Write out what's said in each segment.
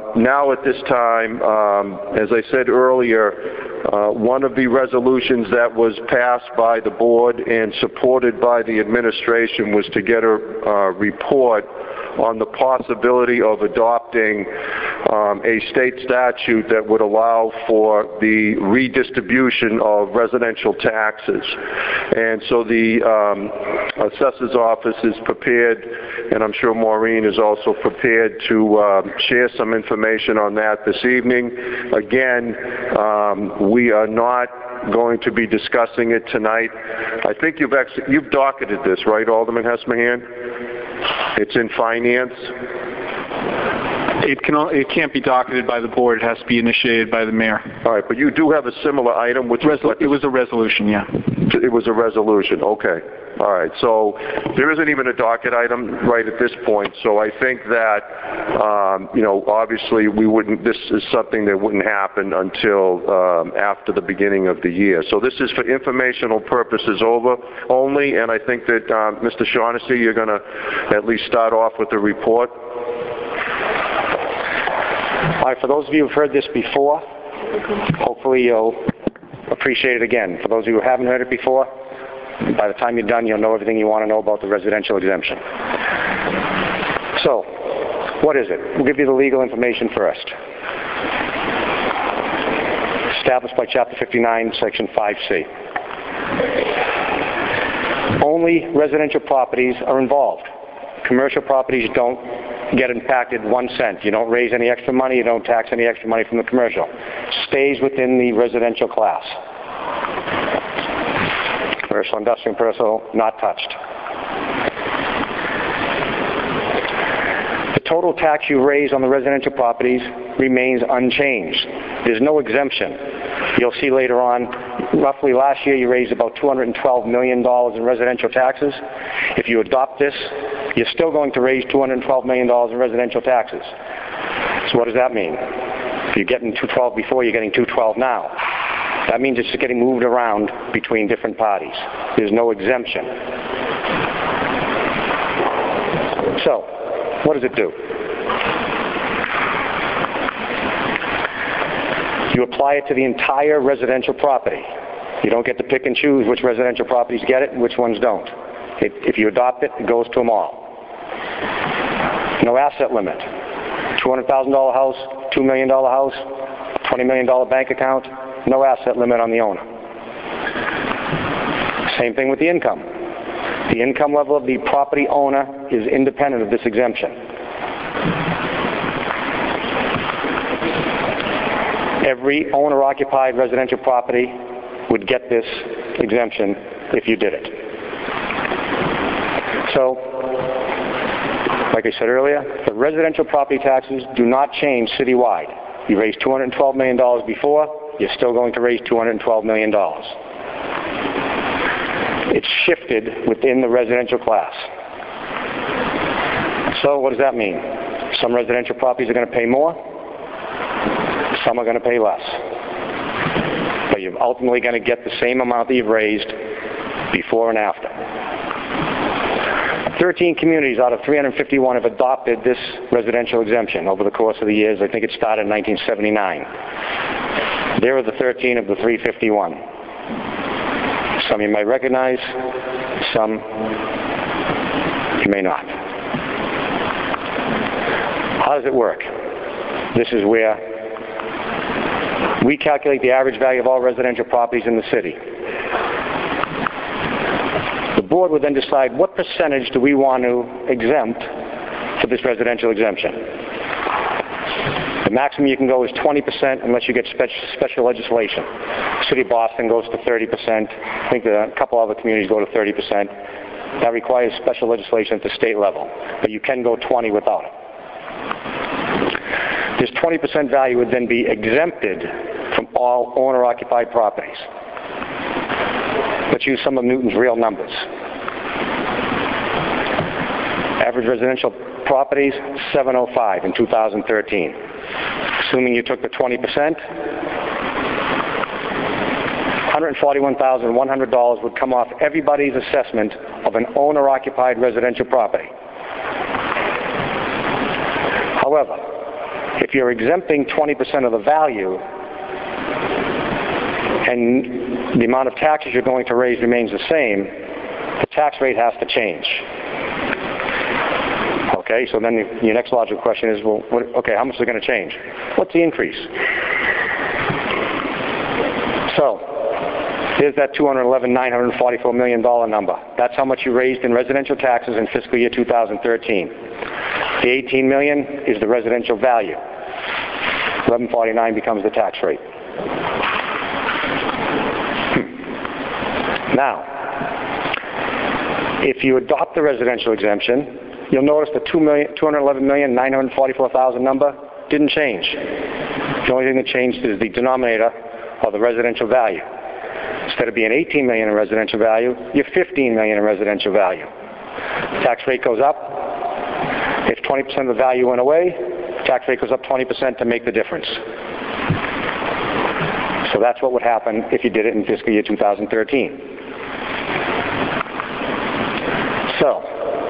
now at this time, as I said earlier, one of the resolutions that was passed by the board and supported by the administration was to get a report on the possibility of adopting a state statute that would allow for the redistribution of residential taxes. And so the assessor's office is prepared, and I'm sure Maureen is also prepared to share some information on that this evening. Again, we are not going to be discussing it tonight. I think you've docketed this, right, Alderman Hesmahan? It's in finance. It can't be docketed by the board. It has to be initiated by the mayor. All right, but you do have a similar item with it was a resolution, yeah. It was a resolution. Okay. All right. So there isn't even a docket item right at this point. So I think that obviously this is something that wouldn't happen until after the beginning of the year. So this is for informational purposes only, and I think that Mr. Shaughnessy, you're going to at least start off with the report. All right, for those of you who've heard this before, hopefully you'll appreciate it again. For those of you who haven't heard it before, by the time you're done, you'll know everything you want to know about the residential exemption. So, what is it? We'll give you the legal information first. Established by Chapter 59, Section 5C. Only residential properties are involved. Commercial properties don't get impacted 1 cent. You don't raise any extra money. You don't tax any extra money from the commercial. Stays within the residential class. Commercial, industrial, and personal, not touched. The total tax you raise on the residential properties remains unchanged. There's no exemption. You'll see later on, roughly last year you raised about $212 million in residential taxes. If you adopt this, you're still going to raise $212 million in residential taxes. So what does that mean? If you're getting 212 before, you're getting 212 now. That means it's just getting moved around between different parties. There's no exemption. So, what does it do? You apply it to the entire residential property. You don't get to pick and choose which residential properties get it and which ones don't. If you adopt it, it goes to them all. No asset limit. $200,000 house, $2 million house, $20 million bank account, no asset limit on the owner. Same thing with the income. The income level of the property owner is independent of this exemption. Every owner-occupied residential property would get this exemption if you did it. So, like I said earlier, the residential property taxes do not change citywide. You raised $212 million before, you're still going to raise $212 million. It's shifted within the residential class. So what does that mean? Some residential properties are going to pay more, some are going to pay less. But you're ultimately going to get the same amount that you've raised before and after. 13 communities out of 351 have adopted this residential exemption over the course of the years. I think it started in 1979. There are the 13 of the 351. Some you may recognize, some you may not. How does it work? This is where we calculate the average value of all residential properties in the city. The board would then decide what percentage do we want to exempt for this residential exemption. The maximum you can go is 20% unless you get special legislation. The City of Boston goes to 30%. I think a couple other communities go to 30%. That requires special legislation at the state level, but you can go 20 without it. This 20% value would then be exempted from all owner-occupied properties. Let's use some of Newton's real numbers. Average residential properties, 705 in 2013. Assuming you took the 20%, $141,100 would come off everybody's assessment of an owner-occupied residential property. However, If you're exempting 20% of the value and the amount of taxes you're going to raise remains the same, the tax rate has to change. Okay, so then your next logical question is, well, okay, how much is it going to change? What's the increase? So, here's that $211,944 million number. That's how much you raised in residential taxes in fiscal year 2013. The $18 million is the residential value. $1149 becomes the tax rate. Now, if you adopt the residential exemption, you'll notice the $211,944,000 number didn't change. The only thing that changed is the denominator of the residential value. Instead of being $18 million in residential value, you're $15 million in residential value. Tax rate goes up. If 20% of the value went away, tax rate goes up 20% to make the difference. So that's what would happen if you did it in fiscal year 2013. So,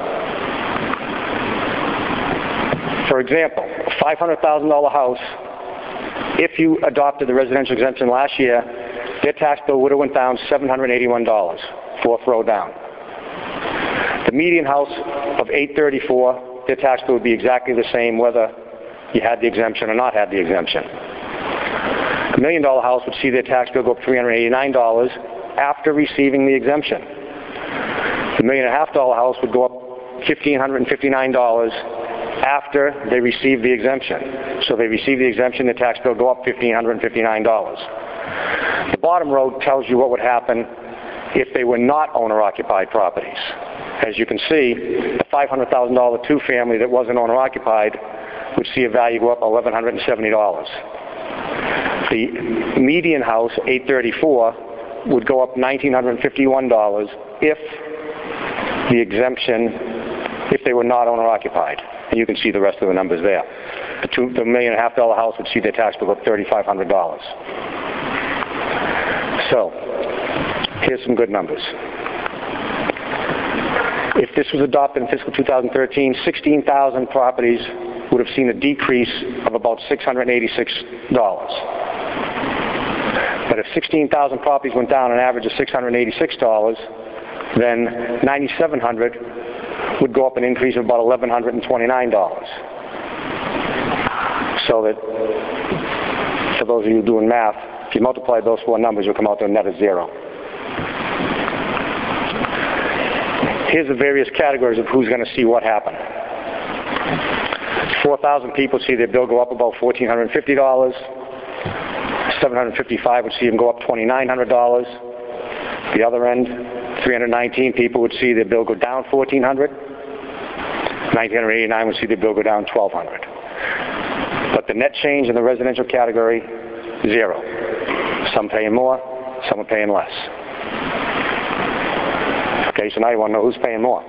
for example, a $500,000 house, if you adopted the residential exemption last year, their tax bill would have went down $781, fourth row down. The median house of $834, their tax bill would be exactly the same whether you had the exemption or not had the exemption. A $1 million house would see their tax bill go up $389 after receiving the exemption. The $1.5 million house would go up $1,559 after they receive the exemption. So they receive the exemption, the tax bill go up $1,559. The bottom row tells you what would happen if they were not owner-occupied properties. As you can see, the $500,000 two-family that wasn't owner-occupied would see a value go up $1,170. The median house, $834, would go up $1,951 if the exemption, if they were not owner-occupied. And you can see the rest of the numbers there. The $1.5 million house would see their tax bill go up $3,500. So, here's some good numbers. If this was adopted in fiscal 2013, 16,000 properties would have seen a decrease of about $686. But if 16,000 properties went down an average of $686, then 9,700 would go up an increase of about $1,129. So that, for those of you doing math, if you multiply those four numbers, you'll come out to a net of zero. Here's the various categories of who's going to see what happen. 4,000 people see their bill go up about $1,450. 755 would see them go up $2,900. The other end, 319 people would see their bill go down $1,400. 1,989 would see their bill go down $1,200. But the net change in the residential category, zero. Some paying more, some are paying less. Okay, so now you want to know who's paying more.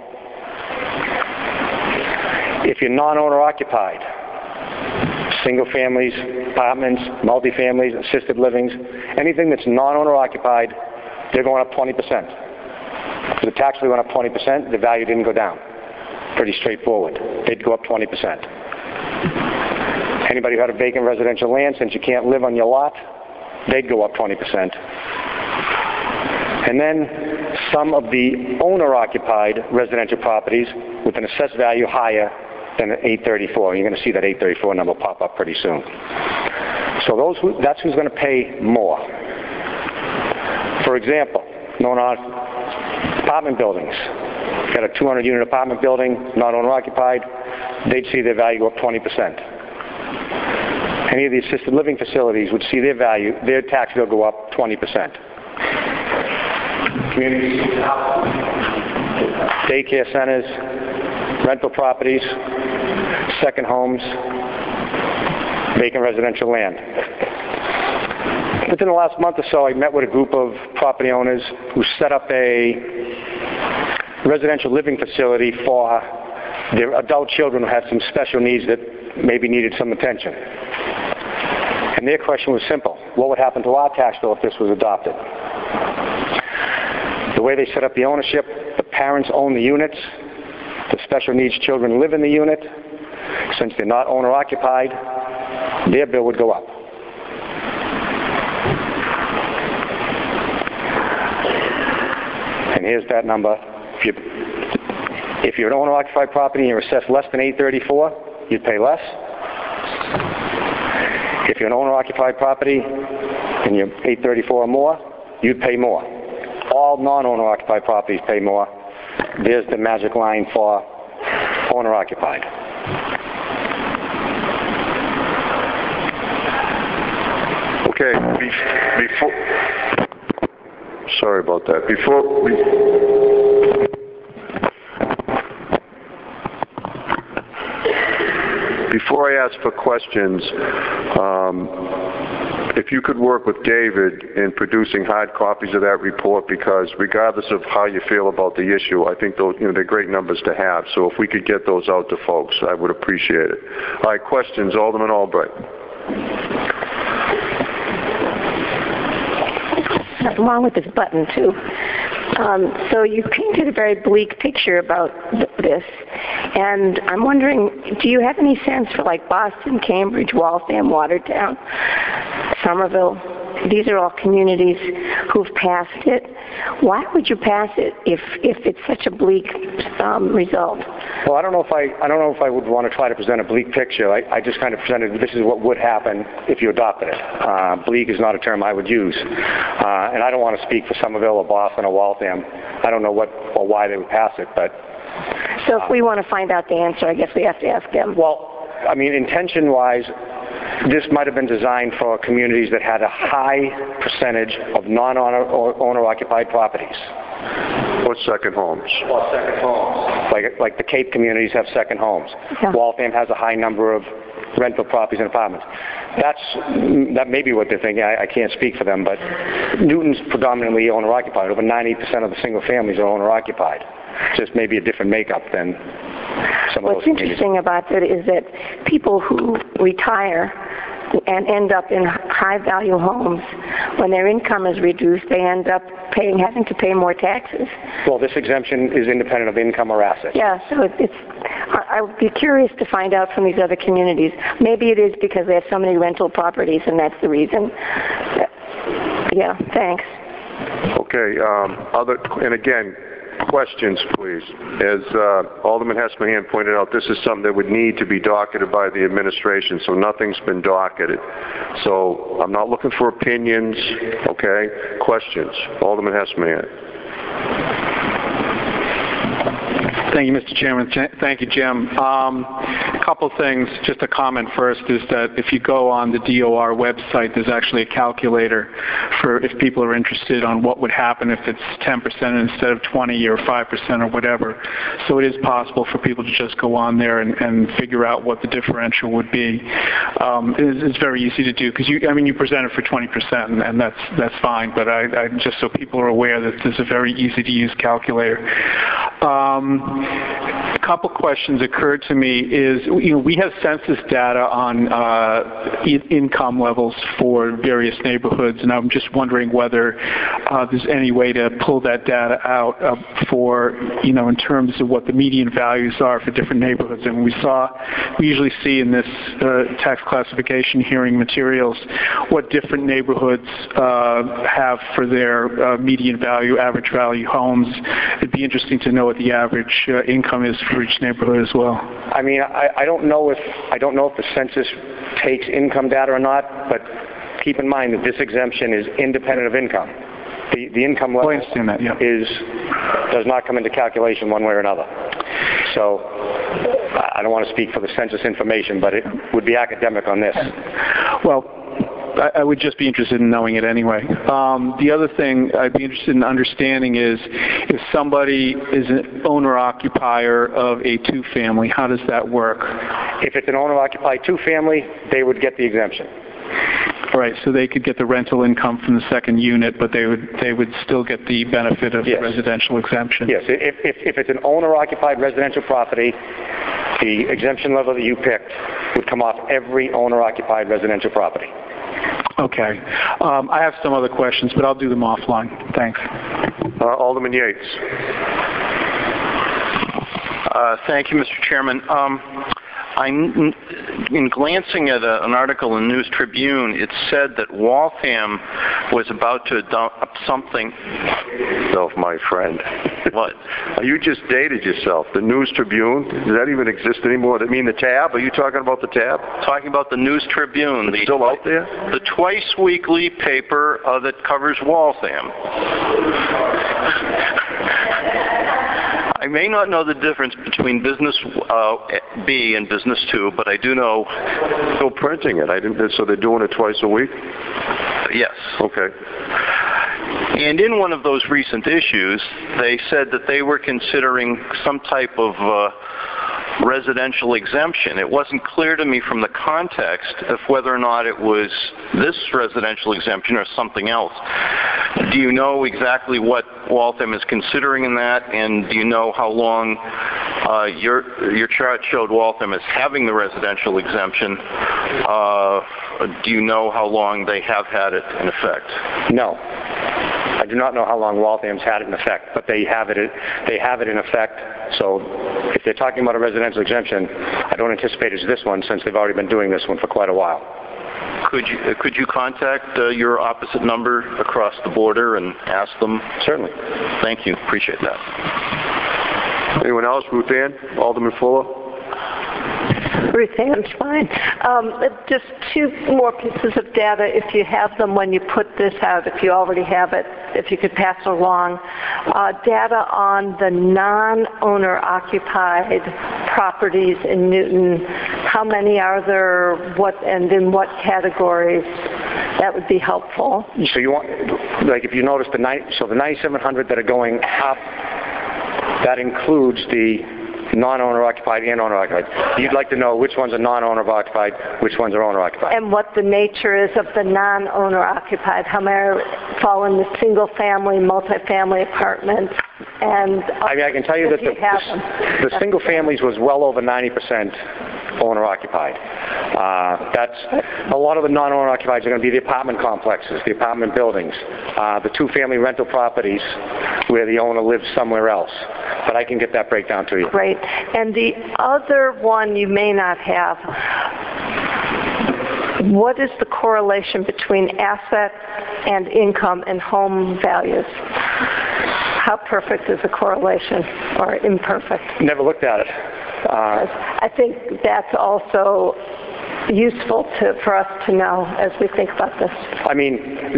If you're non-owner occupied, single families, apartments, multifamilies, assisted livings, anything that's non-owner occupied, they're going up 20%. If the tax rate went up 20%, the value didn't go down. Pretty straightforward. They'd go up 20%. Anybody who had a vacant residential land, since you can't live on your lot, they'd go up 20%. And then some of the owner-occupied residential properties with an assessed value higher than 834. You're going to see that 834 number pop up pretty soon. So that's who's going to pay more. For example, apartment buildings. Got a 200-unit apartment building, not owner-occupied, they'd see their value go up 20%. Any of the assisted living facilities would see their tax bill go up 20%. Community daycare centers, rental properties, second homes, vacant residential land. Within the last month or so, I met with a group of property owners who set up a residential living facility for their adult children who had some special needs that maybe needed some attention. And their question was simple. What would happen to our tax bill if this was adopted? The way they set up the ownership, the parents own the units, the special needs children live in the unit. Since they're not owner-occupied, their bill would go up. And here's that number. If you're an owner-occupied property and you're assessed less than $834, you'd pay less. If you're an owner-occupied property and you're $834 or more, you'd pay more. All non-owner-occupied properties pay more. There's the magic line for owner-occupied. Okay, before... Sorry about that. Before I ask for questions, if you could work with David in producing hard copies of that report, because regardless of how you feel about the issue, I think those, they're great numbers to have. So if we could get those out to folks, I would appreciate it. All right, questions, Alderman Albright. Nothing wrong with this button, too. So you painted a very bleak picture about this, and I'm wondering, do you have any sense for like Boston, Cambridge, Waltham, Watertown, Somerville? These are all communities who've passed it. Why would you pass it if it's such a bleak result? Well, I don't know if I would want to try to present a bleak picture. I just kind of presented this is what would happen if you adopted it. Bleak is not a term I would use, and I don't want to speak for Somerville or Boston or Waltham. I don't know what or why they would pass it, but. So if we want to find out the answer, I guess we have to ask them. Well, I mean, intention-wise, this might have been designed for communities that had a high percentage of non-owner-occupied properties. Or second homes. Or second homes. Like the Cape communities have second homes. Yeah. Waltham has a high number of rental properties and apartments. That may be what they're thinking. I can't speak for them, but Newton's predominantly owner-occupied. Over 90% of the single families are owner-occupied. Just maybe a different makeup than some of those. What's interesting about that is that people who retire and end up in high-value homes, when their income is reduced, they end up having to pay more taxes. Well, this exemption is independent of income or assets. Yeah, so I would be curious to find out from these other communities. Maybe it is because they have so many rental properties, and that's the reason. Yeah, thanks. Okay, and again, questions, please. As Alderman Hesmahan pointed out, this is something that would need to be docketed by the administration, so nothing's been docketed. So I'm not looking for opinions, okay? Questions. Alderman Hesmahan. Thank you, Mr. Chairman. Thank you, Jim. A couple things. Just a comment first is that if you go on the DOR website, there's actually a calculator for if people are interested on what would happen if it's 10% instead of 20 or 5% or whatever. So it is possible for people to just go on there and figure out what the differential would be. It's very easy to do because you present it for 20% and that's fine. But I just so people are aware that there's a very easy to use calculator. A couple questions occurred to me is, we have census data on income levels for various neighborhoods, and I'm just wondering whether there's any way to pull that data out for, in terms of what the median values are for different neighborhoods. And we usually see in this tax classification hearing materials what different neighborhoods have for their median value, average value homes. It'd be interesting to know what the average income is for each neighborhood as well. I mean, I don't know if the census takes income data or not, but keep in mind that this exemption is independent of income. The income level does not come into calculation one way or another. So I don't want to speak for the census information, but it would be academic on this. Well, I would just be interested in knowing it anyway. The other thing I'd be interested in understanding is if somebody is an owner-occupier of a two-family, how does that work? If it's an owner-occupied two-family, they would get the exemption. All right, so they could get the rental income from the second unit, but they would still get the benefit of the residential exemption. Yes, if it's an owner-occupied residential property, the exemption level that you picked would come off every owner-occupied residential property. Okay. I have some other questions, but I'll do them offline. Thanks. Alderman Yates. Thank you, Mr. Chairman. in glancing at an article in News Tribune, it said that Waltham was about to adopt something. Self, my friend. What? You just dated yourself. The News Tribune, does that even exist anymore? I mean, the tab? Are you talking about the tab? Talking about the News Tribune. It's still out there? The twice-weekly paper that covers Waltham. I may not know the difference between Business B and Business 2, but I do know. Still printing it. So they're doing it twice a week? Yes. Okay. And in one of those recent issues, they said that they were considering some type of residential exemption. It wasn't clear to me from the context of whether or not it was this residential exemption or something else. Do you know exactly what Waltham is considering in that, and do you know how long your chart showed Waltham as having the residential exemption? Do you know how long they have had it in effect? No. I do not know how long Waltham's had it in effect, but they have it in effect. So if they're talking about a residential exemption, I don't anticipate it's this one, since they've already been doing this one for quite a while. Could you contact your opposite number across the border and ask them? Certainly. Thank you. Appreciate that. Anyone else? Ruth Ann? Alderman Fuller? Ruth Ann's fine. Just two more pieces of data, if you have them when you put this out, if you already have it, if you could pass it along. Data on the non-owner occupied properties in Newton. How many are there, and in what categories? That would be helpful. So you want, like if you notice the 9,700 that are going up, that includes the non-owner occupied and owner occupied. You'd like to know which ones are non-owner occupied, which ones are owner occupied. And what the nature is of the non-owner occupied. How many fall in the single family, multifamily apartments? And I mean, I can tell you that the single families was well over 90% owner occupied. That's a lot of the non-owner occupied are going to be the apartment complexes, the apartment buildings, the two-family rental properties where the owner lives somewhere else. But I can get that breakdown to you. Great. And the other one you may not have. What is the correlation between asset and income and home values? How perfect is the correlation, or imperfect? Never looked at it. I think that's also useful for us to know as we think about this. I mean,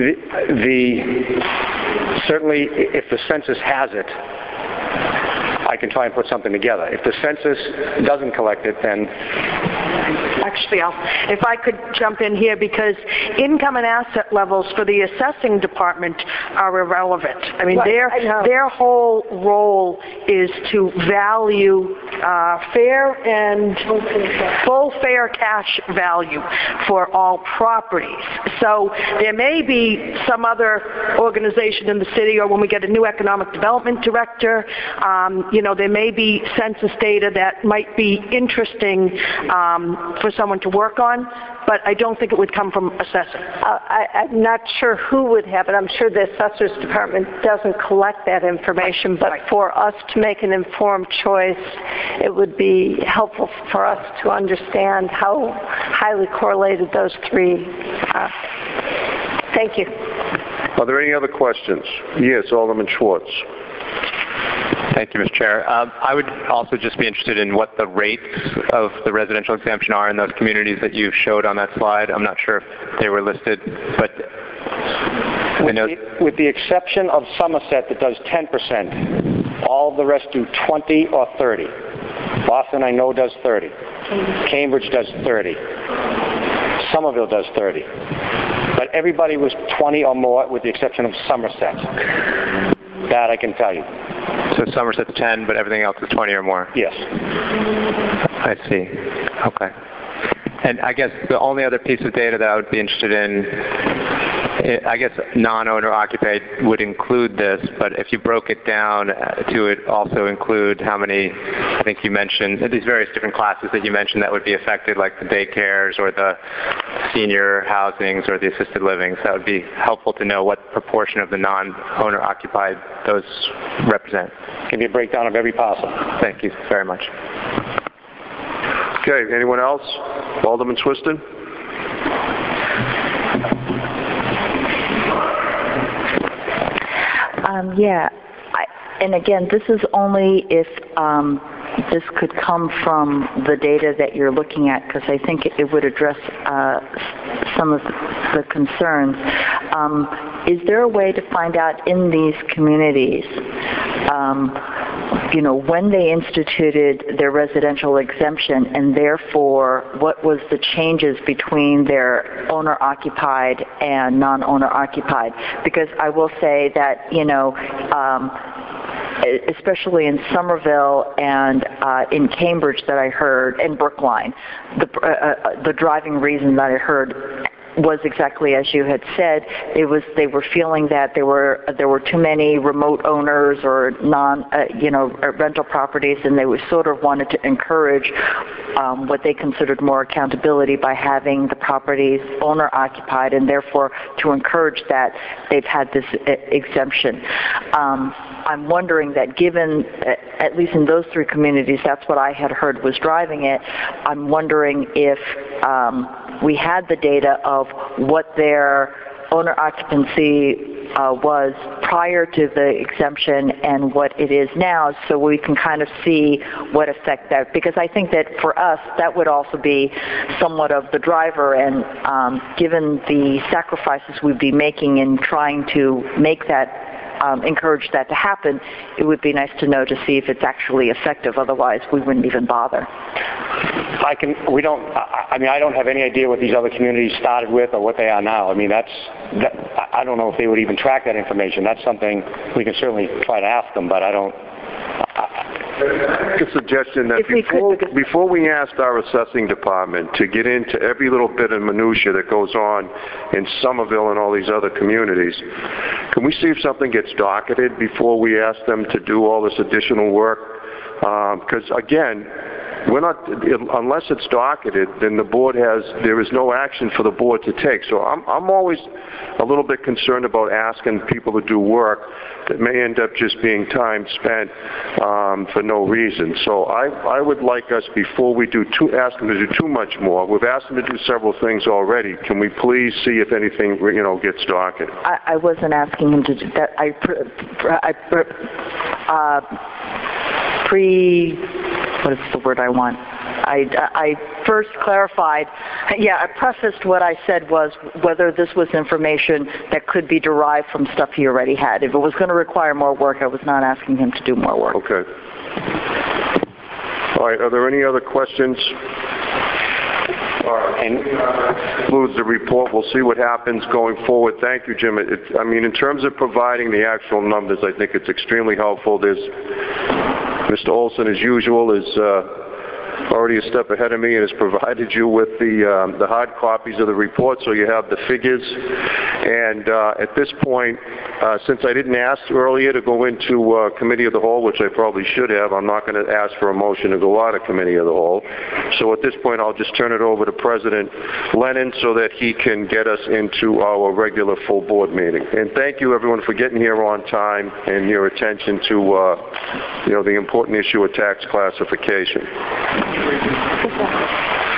certainly if the census has it, I can try and put something together. If the census doesn't collect it, then... Actually, if I could jump in here, because income and asset levels for the assessing department are irrelevant. I mean, their whole role is to value fair and full fair cash value for all properties. So there may be some other organization in the city, or when we get a new economic development director, there may be census data that might be interesting for someone to work on, but I don't think it would come from assessing. I'm not sure who would have it. I'm sure the assessor's department doesn't collect that information, but for us to make an informed choice, it would be helpful for us to understand how highly correlated those three are. Thank you. Are there any other questions? Yes, Alderman Schwartz. Thank you, Mr. Chair. I would also just be interested in what the rates of the residential exemption are in those communities that you showed on that slide. I'm not sure if they were listed, but with the exception of Somerset that does 10%, all of the rest do 20 or 30. Boston, I know, does 30. Cambridge does 30. Somerville does 30. But everybody was 20 or more, with the exception of Somerset. That I can tell you. So Somerset's 10, but everything else is 20 or more? Yes. I see. Okay. And I guess the only other piece of data that I would be interested in, I guess non-owner occupied would include this, but if you broke it down to it also include how many, I think you mentioned, these various different classes that you mentioned that would be affected, like the daycares or the senior housings or the assisted livings. That would be helpful to know what proportion of the non-owner occupied those represent. Give me a breakdown of every parcel. Thank you very much. Okay, anyone else? Alderman Swiston? Yeah, and again, this is only if this could come from the data that you're looking at, because I think it would address some of the concerns. Is there a way to find out in these communities, when they instituted their residential exemption, and therefore what was the changes between their owner-occupied and non-owner-occupied? Because I will say that, especially in Somerville and in Cambridge that I heard, and Brookline, the driving reason that I heard was exactly as you had said. They were feeling that there were too many remote owners or rental properties, and they sort of wanted to encourage what they considered more accountability by having the properties owner occupied, and therefore to encourage that they've had this exemption. I'm wondering that given, at least in those three communities, that's what I had heard was driving it. I'm wondering if we had the data of what their owner occupancy was prior to the exemption and what it is now, so we can kind of see what effect that, because I think that for us that would also be somewhat of the driver, and given the sacrifices we'd be making in trying to make that encourage that to happen, it would be nice to know to see if it's actually effective. Otherwise, we wouldn't even bother. I don't have any idea what these other communities started with or what they are now. I don't know if they would even track that information. That's something we can certainly try to ask them, but I don't. A suggestion that before we asked our assessing department to get into every little bit of minutia that goes on in Somerville and all these other communities, can we see if something gets docketed before we ask them to do all this additional work? Because again, unless it's docketed, then there is no action for the board to take. So I'm always a little bit concerned about asking people to do work that may end up just being time spent for no reason. So I would like us, before we ask them to do too much more, we've asked them to do several things already. Can we please see if anything gets docketed? I wasn't asking him to do that. What is the word I want? I first clarified, I prefaced what I said was whether this was information that could be derived from stuff he already had. If it was going to require more work, I was not asking him to do more work. Okay. All right, are there any other questions? All right, and concludes the report. We'll see what happens going forward. Thank you, Jim. In terms of providing the actual numbers, I think it's extremely helpful. Mr. Olson, as usual, is already a step ahead of me and has provided you with the hard copies of the report, so you have the figures. And at this point, since I didn't ask earlier to go into committee of the whole, which I probably should have, I'm not going to ask for a motion to go out of committee of the whole. So at this point, I'll just turn it over to President Lennon so that he can get us into our regular full board meeting. And thank you, everyone, for getting here on time and your attention to the important issue of tax classification.